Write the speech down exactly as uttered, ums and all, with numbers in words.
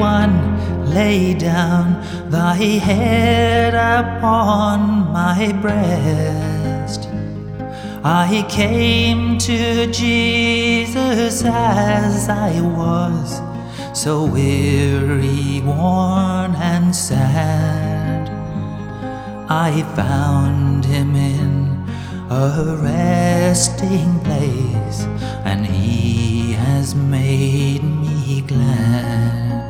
one, lay down thy head upon my breast. I came to Jesus as I was, so weary, worn and sad. I found him in a resting place, and he has made me glad.